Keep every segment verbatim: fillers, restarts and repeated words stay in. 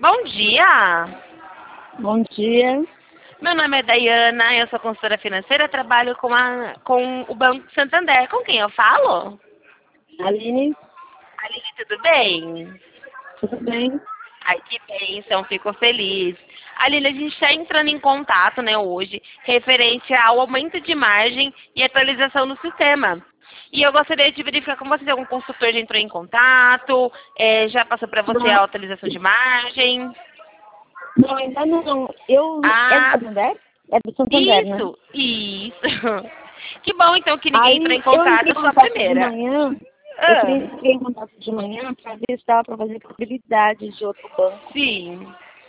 Bom dia! Bom dia. Meu nome é Dayana, eu sou consultora financeira, trabalho com, a, com o Banco Santander. Com quem eu falo? Aline, Aline, tudo bem? tudo bem? Ai, que bênção, fico feliz. Aline, a gente está entrando em contato, né, hoje, referente ao aumento de margem e atualização do sistema. E eu gostaria de verificar com você se algum consultor já entrou em contato, é, já passou para você a Não, atualização de margem. não, ainda não. Eu, é do Ah, Santander? É do Santander, né? isso, isso. Que bom, então, que ninguém entrou Aí em eu contato, entrei eu em sou a contato de primeira. manhã, eu Ah, entrei em contato de manhã para ver se dava para fazer possibilidade de outro banco. sim.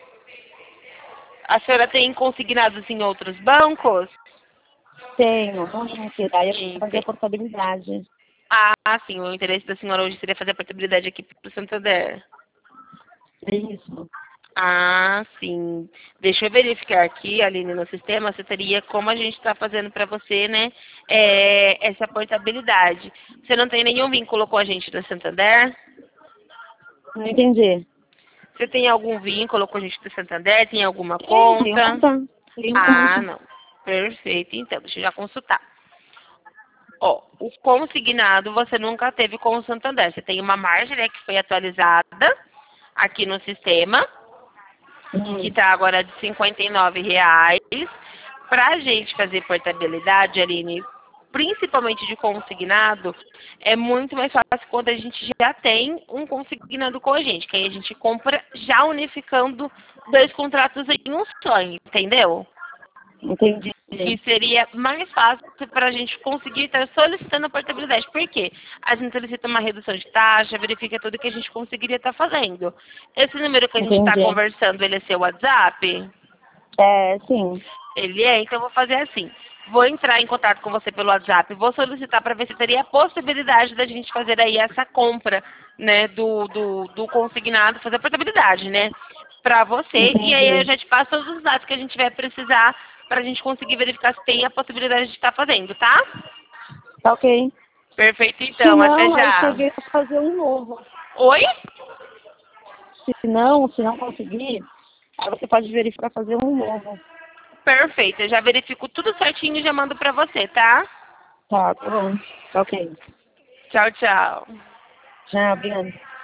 A senhora tem consignados em outros bancos? Tenho, não tinha que dar, eu Sim, fazer a tem. portabilidade. Ah, sim, o interesse da senhora hoje seria fazer a portabilidade aqui para o Santander. É isso. Ah, sim. Deixa eu verificar aqui, Aline, no sistema, se teria como a gente está fazendo para você, né, é, essa portabilidade. Você não tem nenhum vínculo com a gente do Santander? Não entendi. Você tem algum vínculo com a gente do Santander? Tem alguma Tem, tenho conta? conta. Tenho Ah, conta. não. Perfeito, então, deixa eu já consultar. Ó, o consignado você nunca teve com o Santander. Você tem uma margem, né, que foi atualizada aqui no sistema, que Hum, está agora de cinquenta e nove reais. Para a gente fazer portabilidade, Aline, principalmente de consignado, é muito mais fácil quando a gente já tem um consignado com a gente, que aí a gente compra já unificando dois contratos em um só, entendeu? entendi. Que seria mais fácil para a gente conseguir estar solicitando a portabilidade. Por quê? A gente solicita uma redução de taxa, verifica tudo que a gente conseguiria estar fazendo. Esse número que a gente está Entendi. conversando, ele é seu WhatsApp? É, sim. Ele é, então eu vou fazer assim. Vou entrar em contato com você pelo WhatsApp, vou solicitar para ver se teria a possibilidade da gente fazer aí essa compra, né, do, do, do consignado, fazer a portabilidade, né, para você. E aí eu Entendi. já te passo todos os dados que a gente vai precisar para a gente conseguir verificar se tem a possibilidade de estar fazendo, tá? Tá ok. Perfeito, Se então. Até não, aí você já. vê pra fazer um novo. Oi? Se não, se não conseguir, aí você pode verificar fazer um novo. Perfeito. Eu já verifico tudo certinho e já mando para você, tá? Tá, tá bom. Tá ok. Tchau, tchau. Já, obrigada.